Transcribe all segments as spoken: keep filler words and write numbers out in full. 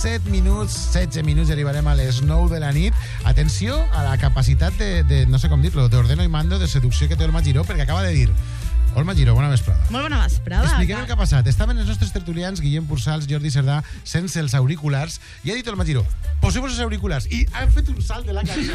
set minuts, setze minuts, i arribarem a les nou de la nit. Atenció a la capacitat de, de no sé com dir-lo, d'ordeno i mando, de seducció que té Olma Giró, perquè acaba de dir: Olma Giró, bona vesprada. Molt bona vesprada. Expliquem el que ha passat. Estaven els nostres tertulians, Guillem Pursals, Jordi Cerdà, sense els auriculars, i ha dit Olma Giró: poseu-vos els auriculars. I han fet un salt de la cadira.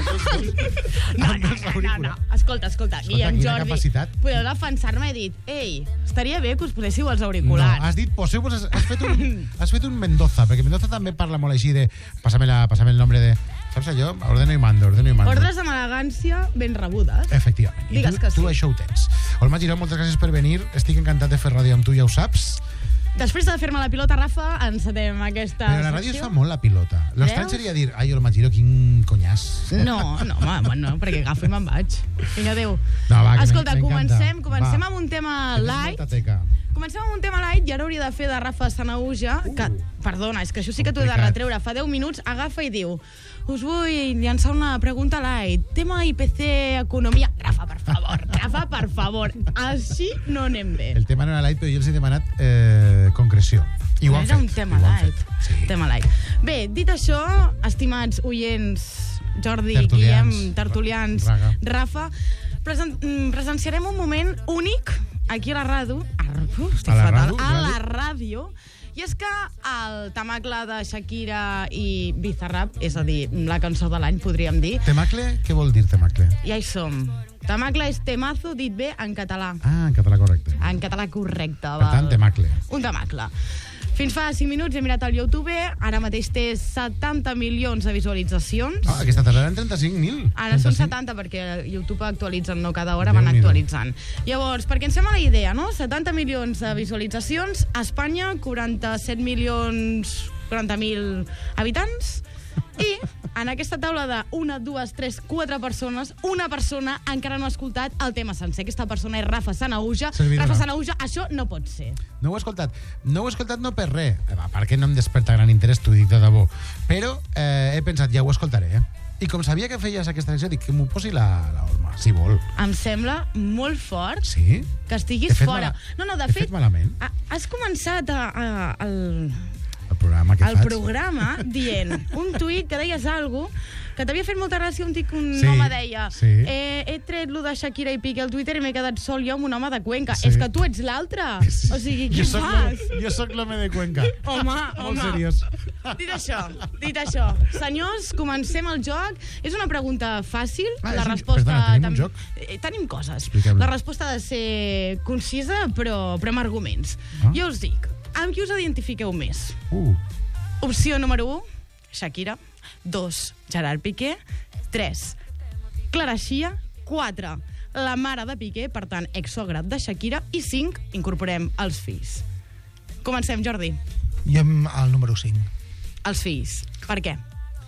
No, no, no, no. Escolta, escolta, Guillem, Jordi, capacitat. podeu defensar-me. He dit: ei, estaria bé que us poséssiu els auriculars. No, has dit poseu-vos... Has, has, fet un, has fet un Mendoza, perquè Mendoza també parla molt així de... Pásame, la, pásame el nombre de... Saps allò? Ordeno i mando, ordeno i mando. Ordres amb elegància ben rebudes. Efectivament. I Digues tu, que sí. tu això ho tens. Olma Giró, moltes gràcies per venir. Estic encantat de fer ràdio amb tu, ja ho saps. Després de fer-me la pilota, Rafa, encetem aquesta Però la ràdio secció. es fa molt la pilota. L'estrany Veus? seria dir: ai, Olma Giró, quin conyàs. No, no, home, no, perquè agafo i me'n vaig. Vinga, adéu. No, va, que Escolta, m'encanta. comencem, comencem Va. amb un tema Tens light. molta teca. Comencem amb un tema light i ara hauria de fer de Rafa Sanauja, Uh. que, perdona, és que això sí que t'ho he de Complicat. retreure. Fa deu minuts agafa i diu: us vull llançar una pregunta light. Tema I P C, economia... Rafa, per favor, Rafa, per favor. Així no anem bé. El tema no era light, però jo els he demanat eh, concreció. I ho han Era fet. un tema i ho han light. fet. Sí. Tema light. Bé, dit això, estimats oients, Jordi, Tertulians. Guillem, tertulians, Raga. Rafa, presen mm, presenciarem un moment únic aquí a la ràdio, a, uh, estic A la fatal, ràdio, a la ràdio? ràdio, i és que el temacle de Shakira i Bizarrap, és a dir, la cançó de l'any, podríem dir, Temacle, què vol dir temacle? ja hi som. Temacle és temazo, dit bé, en català. Ah, en català correcte. En català correcte. Per tant, temacle. Un temacle. Fins fa cinc minuts he mirat al YouTube, ara mateix té setanta milions de visualitzacions. Ah, aquesta tarda eren trenta-cinc mil. Ara són trenta-cinc. setanta, perquè YouTube actualitzen, no cada hora van Déu-n'hi-do. actualitzant. Llavors, perquè ens fem a la idea, no? setanta milions de visualitzacions, a Espanya quaranta-set milions, quaranta mil habitants, i en aquesta taula de una, dues, tres, quatre persones, una persona encara no ha escoltat el tema sencer. Aquesta persona és Rafa Sanauja. Servidora. Rafa Sanauja, això no pot ser. No ho he escoltat. No ho he escoltat no per res. A part que no em desperta gran interès, t'ho dic de debò. Però eh, he pensat, ja ho escoltaré. Eh? I com sabia que feies aquesta secció, dic que m'ho posi la, la Olma, si vol. Em sembla molt fort Sí? que He estiguis fet fora. mala- No, no, de he fet, fet malament? ha- has començat a, a, el, El programa que el faig. programa dient un tuit que deies alguna cosa que t'havia fet molta gràcia, un tic que un Sí, home deia sí. eh, he tret lo de Shakira i Piqué al Twitter i m'he quedat sol jo amb un home de Cuenca. Sí. És que tu ets l'altre. O sigui, què Jo soc fas? l'home- Jo sóc l'home de Cuenca. Home, Molt home. seriós. Dit això, dit això, senyors, comencem el joc. És una pregunta fàcil. Ah, la és un- resposta perdona, tenim un tam- joc? Eh, Tenim coses. Expliquem-lo. La resposta ha de ser concisa, però, però amb arguments. Ah. Jo us dic, amb qui us identifiqueu més? Uh, Opció número un, Shakira. Dos, Gerard Piqué. Tres, Clara Xia. Quatre, la mare de Piqué, per tant, exsogra de Shakira. I cinc, incorporem els fills. Comencem, Jordi. Jo amb el número cinc. Els fills. Per què?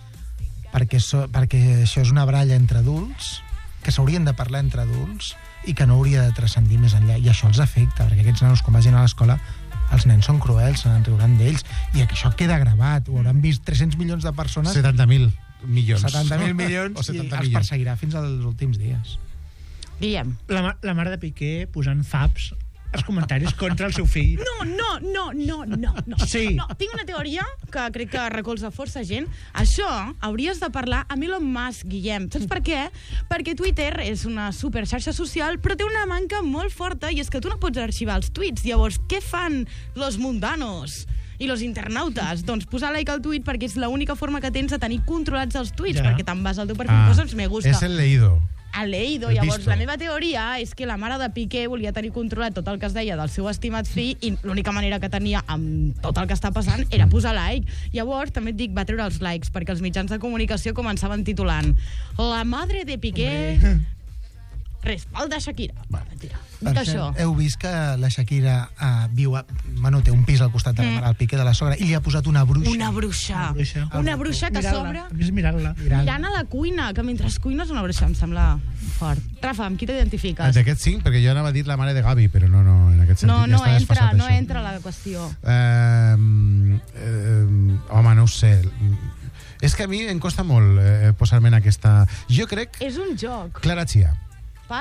Perquè, so, perquè això és una baralla entre adults, que s'haurien de parlar entre adults i que no hauria de transcendir més enllà. I això els afecta, perquè aquests nanos, quan vagin a l'escola, els nens són cruels, se n'enriuran d'ells, i que això queda gravat. Ho hauran vist tres-cents milions de persones, setanta mil milions. setanta mil milions, O setanta i els milions. perseguirà fins als últims dies. Guillem. La, ma- la mare de Piqué posant faps als comentaris contra el seu fill. No, no, no, no, no, no. Sí. No, tinc una teoria que crec que recolza força gent. Això hauries de parlar amb Elon Musk, Guillem. Saps per què? Perquè Twitter és una superxarxa social, però té una manca molt forta, i és que tu no pots arxivar els tuits. Llavors, què fan los mundanos i los internautes? Doncs posar like al tuit, perquè és l'única forma que tens de tenir controlats els tuits, Ja. perquè te'n vas al teu perfil, Ah, poses me gusta. és el leído. Ha leído. El Llavors, visto. la meva teoria és que la mare de Piqué volia tenir controlat tot el que es deia del seu estimat fill, i l'única manera que tenia amb tot el que està passant era posar like. Llavors, també et dic, va treure els likes, perquè els mitjans de comunicació començaven titulant: la madre de Piqué respalda Shakira. Va. Mentira. Per Dit cert, això, heu vist que la Shakira uh, viu a, bueno, té un pis al costat de la mare del Piqué, de la sogra, i li ha posat una bruixa. una bruixa. Una bruixa. Una bruixa que Mirant-la. s'obre A més, mirant-la. mirant a la cuina, que mentre cuines una bruixa, em sembla fort. Rafa, amb qui t'identifiques? D'aquest cinc, perquè jo anava a dir la mare de Gavi, però no, no, en aquest sentit No, ja no està entra, desfasat, no això. entra la qüestió. Eh, eh, home, no ho sé. És que a mi em costa molt eh, posar-me en aquesta... Jo crec... És un joc. Clara Chia. Per?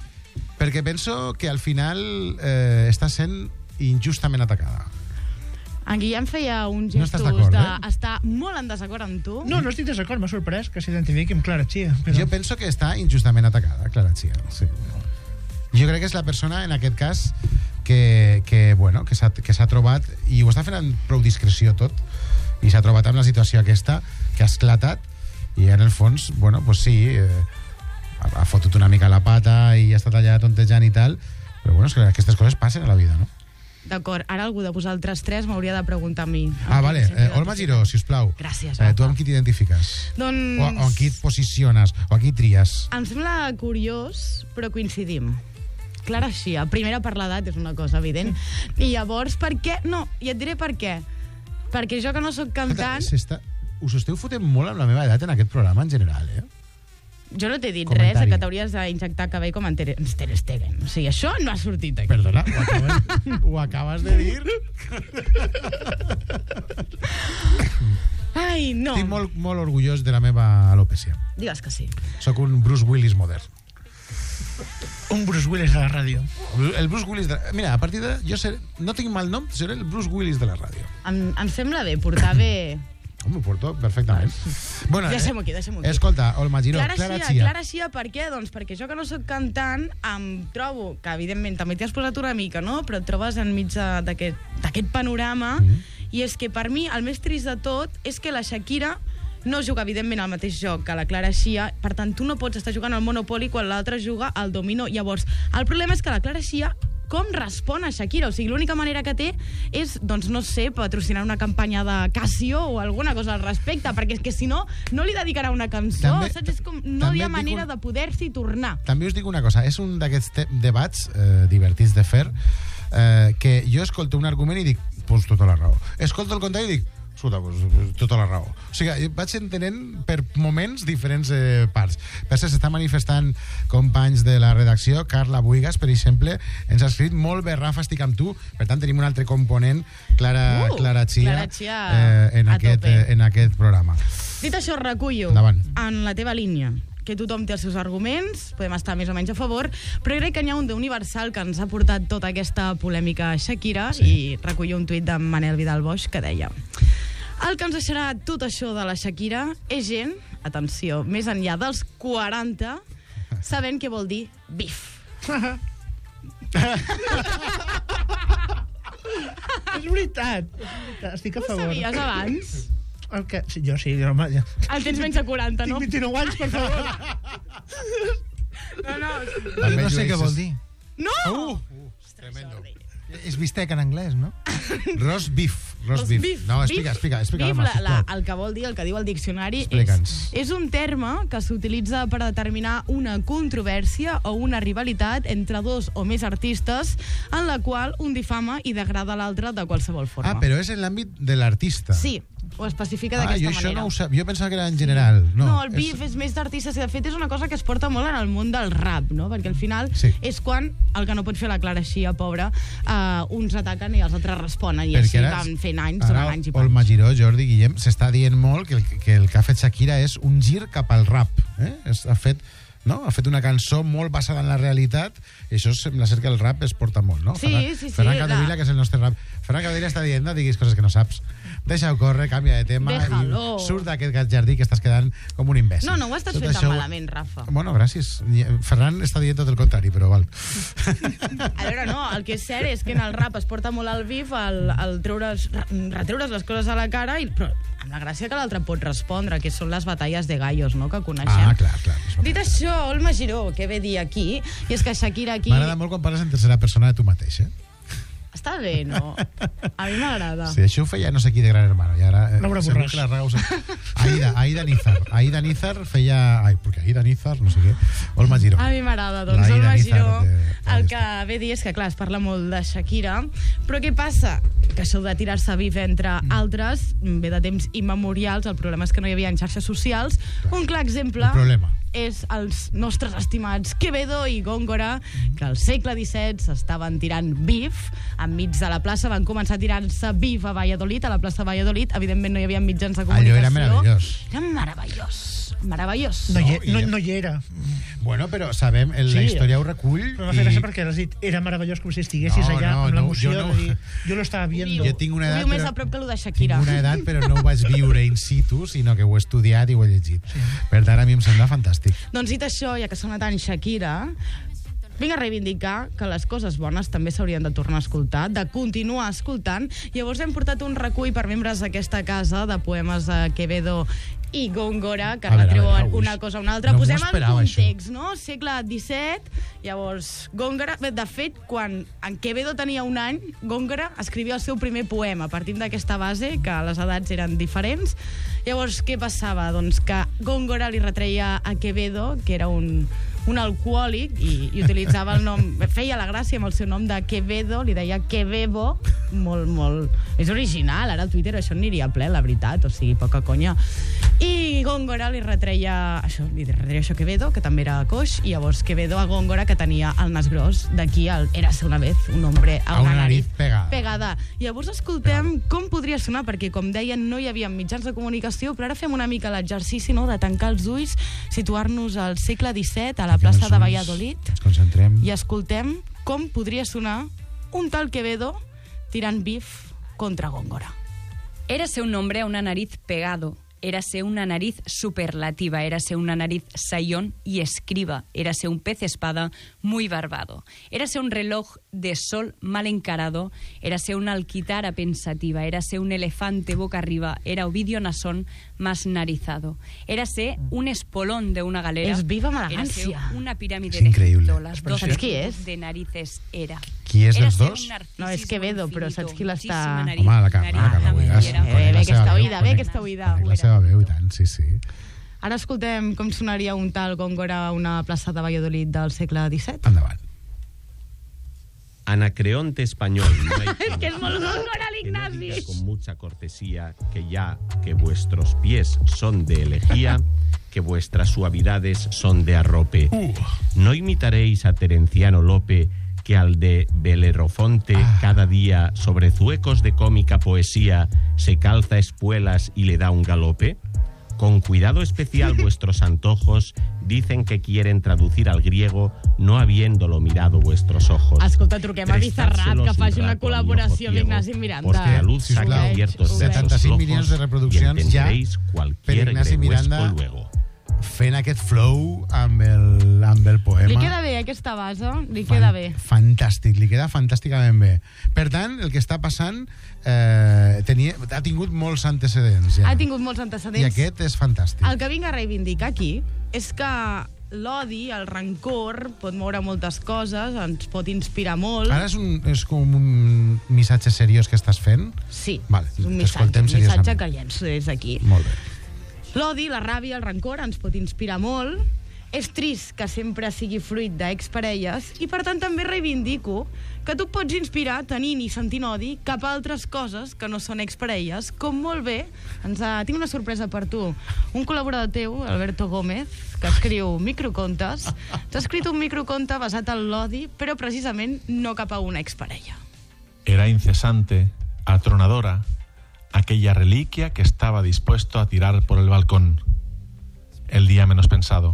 Perquè penso que al final eh, està sent injustament atacada. En Guillem feia uns No gestos estàs d'acord, d'estar molt en desacord amb tu. No, no estic desacord, m'ha sorprès que s'identifiqui amb Clara Chia. Però... Jo penso que està injustament atacada, Clara Chia. Sí. Jo crec que és la persona, en aquest cas, que, que, bueno, que s'ha que s'ha trobat, i ho està fent amb prou discreció tot, i s'ha trobat amb la situació aquesta, que ha esclatat, i en el fons, bueno, pues sí, eh, ha, ha fotut una mica la pata i ha estat allà tontejant i tal, però bueno, és que aquestes coses passen a la vida, no? D'acord, ara algú de vosaltres tres m'hauria de preguntar a mi. Ah, vale. Eh, Olma Giró, sisplau. Gràcies, Eh, tu Rafa. amb qui t'identifiques? Doncs... O, o amb qui et posiciones? O a qui tries? Em sembla curiós, però coincidim. Clara Chia, primera per l'edat, és una cosa evident. I llavors, per què? No, i et diré per què. Perquè jo que no sóc cantant... S'està- Us esteu fotent molt amb la meva edat en aquest programa en general, eh? Jo no t'he dit Comentari. res, que t'hauries d'injectar cabell com en Ter Ter Stegen. O sigui, això no ha sortit aquí. Perdona, ho acabes, ho acabes de dir? Ai, no. Estic molt, molt orgullós de la meva alopècia. Digues que sí. Soc un Bruce Willis modern. Un Bruce Willis de la ràdio. El Bruce Willis de... Mira, a partir de... Jo seré, no tinc mal nom, seré el Bruce Willis de la ràdio. Em, em sembla bé portar bé... Home, ho porto perfectament. Bueno, Deixem-ho aquí, deixem-ho aquí. Escolta, Olma Giró, Clara Clara Chia, Chia. Clara Chia, per què? Doncs perquè jo que no sóc cantant em trobo, que evidentment també t'hi has posat una mica, no? Però et trobes enmig de- d'aquest d'aquest panorama Mhm. i és que per mi el més trist de tot és que la Shakira no juga, evidentment, al mateix joc que la Clara Chia, per tant, tu no pots estar jugant al Monopoly quan l'altre juga al dominó. Llavors, el problema és que la Clara Chia com respon a Shakira? O sigui, l'única manera que té és, doncs, no sé, patrocinar una campanya de Casio o alguna cosa al respecte, perquè és que si no, no li dedicarà una cançó, També- saps? És com, no també hi ha et dic manera un- de poder-s'hi tornar. També us dic una cosa, és un d'aquests te- debats eh, divertits de fer, eh, que jo escolto un argument i dic, pues tota la raó. Escolto el contrari i dic, escolta, pues, tota la raó. O sigui, vaig entenent per moments diferents eh, parts. Per cert, s'està manifestant companys de la redacció. Carla Buigas, per exemple, ens ha escrit molt bé, Rafa, estic amb tu. Per tant, tenim un altre component, Clara, Uh, Clara Chia, Clara Chia eh, en, a aquest, tope. eh, en aquest programa. Dit això, recullo Endavant. en la teva línia que tothom té els seus arguments, podem estar més o menys a favor, però crec que n'hi ha un d'universal que ens ha portat tota aquesta polèmica Shakira, Sí. i recullo un tuit de Manel Vidal Boix que deia: el que ens deixarà tot això de la Shakira és gent, atenció, més enllà dels quaranta, sabent què vol dir bif. És veritat. És veritat. Estic a Ho favor. sabies abans? El que... Sí, jo sí, home, ja. El tens menys de quaranta, no? Tinc vint-i-nou anys, per favor. No, no. També No sé què llueixes. vol dir. No! Uh, tremendo. És bistec en anglès, no? Roast beef. Roast Els beef. beef, No, explica, beef, explica, explica. beef, Alma, la, la, sisplau. el que vol dir, el que diu el diccionari, és, Explica'ns. és un terme que s'utilitza per determinar una controvèrsia o una rivalitat entre dos o més artistes en la qual un difama i degrada l'altre de qualsevol forma. Ah, però és en l'àmbit de l'artista. Sí, ho especifica Ah, d'aquesta jo això manera. no ho sap. Jo pensava que era en general. No, No, el beef és... és més d'artistes i de fet és una cosa que es porta molt en el món del rap, no? Perquè al final Sí. és quan el que no pot fer la Clara Chia, pobra, uh, uns ataquen i els altres responen i Perquè així ara- van fent anys, ara durant anys i Olma panys. Giró, Jordi, Guillem, s'està dient molt que el, que el que ha fet Shakira és un gir cap al rap. Eh? Es, ha fet... No? Ha fet una cançó molt basada en la realitat i això sembla ser que el rap es porta molt, no? Sí, Ferran, sí, sí, Ferran la- Capdevila, que és el nostre rap. Ferran Capdevila està dient, no diguis coses que no saps. Deixa-ho córrer, canvia de tema Déjalo. i surt d'aquest jardí que estàs quedant com un imbècil. No, no ho estàs Tot fent això tan ho- malament, Rafa. Bueno, gràcies. Ferran està dient tot el contrari, però val. A veure, no, el que és cert és que en el rap es porta molt al bif el, el treure's, retreure's les coses a la cara, i, però amb la gràcia que l'altre pot respondre, que són les batalles de gallos, no?, que coneixem. Ah, clar, clar. és Dit veritat. això, Olma Giró, què ve dir aquí? I és que Shakira aquí... M'agrada molt quan parles en tercera persona de tu mateix, eh? Està bé, no? A mi m'agrada. Sí, això ho feia no sé qui de Gran Hermano. I ara, eh, Laura segur Borràs. que la Raga ho sap. Aida, Aida Nízar. Aida Nízar feia... Ai, perquè Aida Nízar, no sé què. Olma Giró. A mi m'agrada, doncs, La Ida Olma Nízar Giró, de- el que ve a dir és que, clar, es parla molt de Shakira, però què passa? Que això de tirar-se bif entre Mm. altres ve de temps immemorials, el problema és que no hi havia en xarxes socials. Un clar exemple... El problema. és els nostres estimats Quevedo i Góngora, que al segle disset s'estaven tirant bif enmig de la plaça, van començar a tirar-se bif a Valladolid, a la plaça de Valladolid, evidentment no hi havia mitjans de comunicació. Allò era meravellós. Era meravellós, meravellós. No, hi, No, no, i- no hi era. Bueno, però sabem, el, la Sí. història ho recull. Però m'ha fet gràcia perquè has dit, era meravellós com si estiguessis No, allà no, amb no, l'emoció jo no. de dir, jo lo estava viendo. Jo tinc una Ho edat, viu més però- a prop que el de Tinc Shakira. una edat, però no ho vaig viure in situ, sinó que ho he estudiat i ho he llegit. Sí. Per tant, a mi em sembla fantàstic. Doncs dit això, ja que sona tant Shakira, vinc a reivindicar que les coses bones també s'haurien de tornar a escoltar, de continuar escoltant. Llavors hem portat un recull per membres d'aquesta casa de poemes de Quevedo i Góngora, que A veure, a retreuen veure, ui, una cosa a una altra. no m'ho Posem en esperava, context, no? Segle disset, llavors Góngora... Bé, de fet, quan en Quevedo tenia un any, Góngora escrivia el seu primer poema, partim d'aquesta base, que les edats eren diferents. Llavors, què passava? Doncs que Góngora li retreia a Quevedo, que era un, un alcohòlic, i, i utilitzava el nom... Feia la gràcia amb el seu nom de Quevedo, li deia Quevedo, molt, molt... És original, ara al Twitter això aniria ple, la veritat, o sigui, poca conya. I Góngora li retreia això, li retreia això a Quevedo, que també era coix, i llavors Quevedo a Góngora, que tenia el nas gros, d'aquí el Érase una vez un hombre a una nariz pegada. pegada. Llavors escoltem com podria sonar, perquè com deien no hi havia mitjans de comunicació, però ara fem una mica l'exercici, no?, de tancar els ulls, situar-nos al segle disset, a la Tanquem plaça els de ulls, Valladolid, Ens concentrem. i escoltem com podria sonar un tal Quevedo tirant bif contra Góngora. Érase un hombre a una nariz pegado. Érase una nariz superlativa, érase una nariz sayón y escriba, érase un pez espada muy barbado, érase un reloj de sol mal encarado, érase una alquitara pensativa, érase un elefante boca arriba, era Ovidio Nasón más narizado, érase un espolón de una galera, Es viva érase Malagancia. una pirámide Es de increíble. Egipto, las Però dos saps qui és? de narices era. Qui és dels Érase dos? un narcisismo No, és Quevedo, però saps qui l'està- muchísima nariz, Home, la Carla, la Carla nariz Buigas. era- Eh, bé, La que seva està veu, oïda, bé conec- que està oïda. conec La seva veu, i tant, sí, sí. Ara escoltem com sonaria un tal Góngora a una plaça de Valladolid del segle disset. Endavant. Anacreonte español. No hay Es que es quien molt diga Góngora que no l'Ignasi. diga con mucha cortesía que ya que vuestros pies son de elegía, que vuestras suavidades son de arrope. No imitaréis a Terenciano Lope, que al de Belerofonte cada día sobre zuecos de cómica poesía se calza espuelas y le da un galope. Con cuidado especial vuestros antojos dicen que quieren traducir al griego, no habiéndolo mirado vuestros ojos. Escolta, truquem a Bizarrap, que Prestárselos faci un una rato a mi col·laboració ojo amb Ignasi ciego, Miranda. Porque la luz Sisplau, saca abiertos sisplau. esos setanta-cinc ojos milions de y reproduccions ja entenderéis per cualquier Ignasi gregüesco Miranda luego. fent aquest flow amb el, amb el poema. Li queda bé aquesta base, li queda bé. Fantàstic, li queda fantàsticament bé. Per tant, el que està passant eh, tenia, ha tingut molts antecedents. Ja. Ha tingut molts antecedents. I aquest és fantàstic. El que vinc a reivindicar aquí és que l'odi, el rancor, pot moure moltes coses, ens pot inspirar molt. Ara és, un, és com un missatge seriós que estàs fent? Sí, Vale, és un missatge, t'escoltem un missatge seriosament. que llenço des d'aquí. Molt bé. L'odi, la ràbia, el rancor ens pot inspirar molt. És trist que sempre sigui fruit d'exparelles i, per tant, també reivindico que tu pots inspirar tenint i sentint odi cap a altres coses que no són exparelles, com molt bé, ens ha... tinc una sorpresa per tu. Un col·laborador teu, Alberto Gómez, que escriu microcontes, t'ha escrit un microconte basat en l'odi, però precisament no cap a una exparella. Era incesante, atronadora, aquella reliquia que estaba dispuesto a tirar por el balcón. El día menos pensado.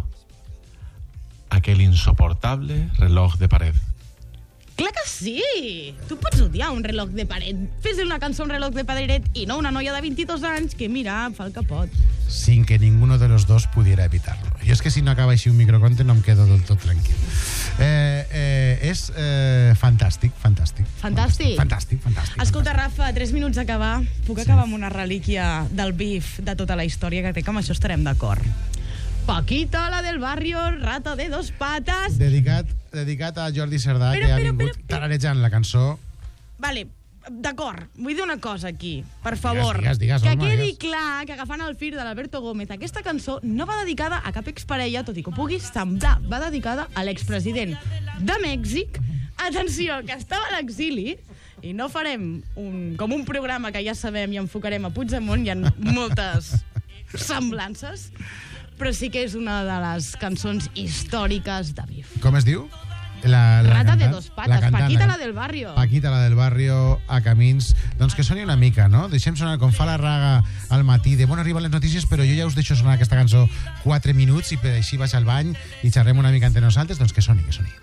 Aquel insoportable reloj de pared. Clar que sí! Tu pots odiar un reloj de paret. Fes una cançó un reloj de paret i no una noia de vint-i-dos anys que, mira, fa el que pot. Sin que ninguno de los dos pudiera evitarlo. Jo és que si no acaba així un microconte no em quedo del tot tranquil. Eh, eh, és eh, fantàstic, fantàstic. Fantàstic? Fantàstic, fantàstic. Escolta, fantàstic. Rafa, tres minuts d'acabar. Puc Sí. acabar amb una relíquia del bif de tota la història, que crec que amb això estarem d'acord. Paquita, la del barrio, rata de dos patas. Dedicat, dedicat a Jordi Cerdà, Però, que ha però, vingut però, però. tararejant la cançó. Vale, d'acord, vull dir una cosa aquí, per favor. Digues, digues, que home, quedi digues. clar que agafant el fil de l'Alberto Gómez, aquesta cançó no va dedicada a cap exparella, tot i que pugui semblar, va dedicada a l'expresident de Mèxic, atenció, que estava a l'exili, i no farem un, com un programa que ja sabem i enfocarem a Puigdemont, hi ha moltes semblances, però sí que és una de les cançons històriques de Bif. Com es diu? La, la Rata de cantant? dos patas, cantant, Paquita la del barrio. Paquita la del barrio a Camins. Doncs que soni una mica, no? Deixem sonar com fa la Raga al matí de bon, arriben les notícies, però jo ja us deixo sonar aquesta cançó quatre minuts i per així vaig al bany i xerrem una mica entre nosaltres, doncs que soni, que soni.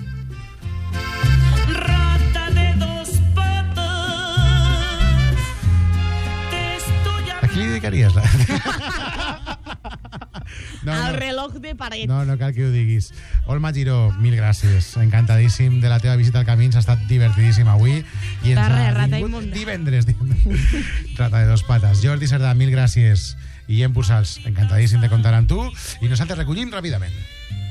Rata de dos patas, te estoy A qui li dedicaries? La... No, El no. reloj de paret. No, no cal que ho diguis. Olma Giró, mil gràcies. Encantadíssim de la teva visita al Camins. Ha estat divertidíssim avui. I ens De res, ha rata vingut imunda. divendres. Rata de dos patas. Jordi Cerdà, mil gràcies. I Guillem Pursals, encantadíssim de comptar amb tu. I nosaltres recollim ràpidament.